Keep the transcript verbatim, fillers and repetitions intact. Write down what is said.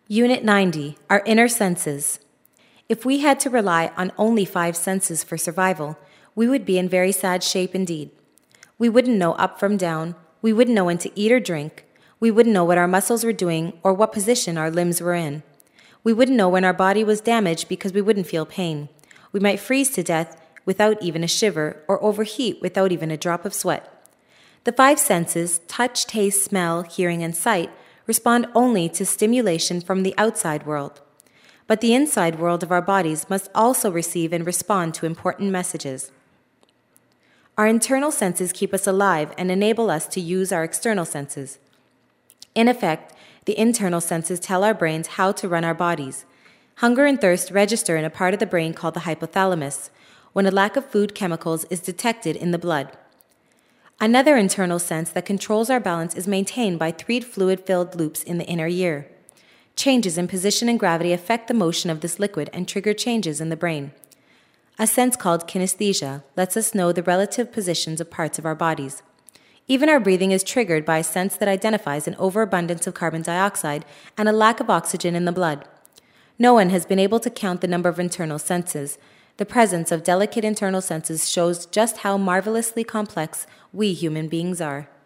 Unit ninety, our inner senses. If we had to rely on only five senses for survival, we would be in very sad shape indeed. We wouldn't know up from down, we wouldn't know when to eat or drink, we wouldn't know what our muscles were doing or what position our limbs were in. We wouldn't know when our body was damaged because we wouldn't feel pain. We might freeze to death without even a shiver or overheat without even a drop of sweat. The five senses, touch, taste, smell, hearing, and sight, respond only to stimulation from the outside world. But the inside world of our bodies must also receive and respond to important messages. Our internal senses keep us alive and enable us to use our external senses. In effect, the internal senses tell our brains how to run our bodies. Hunger and thirst register in a part of the brain called the hypothalamus, when a lack of food chemicals is detected in the blood. Another internal sense that controls our balance is maintained by three fluid-filled loops in the inner ear. Changes in position and gravity affect the motion of this liquid and trigger changes in the brain. A sense called kinesthesia lets us know the relative positions of parts of our bodies. Even our breathing is triggered by a sense that identifies an overabundance of carbon dioxide and a lack of oxygen in the blood. No one has been able to count the number of internal senses. The presence of delicate internal senses shows just how marvelously complex we human beings are.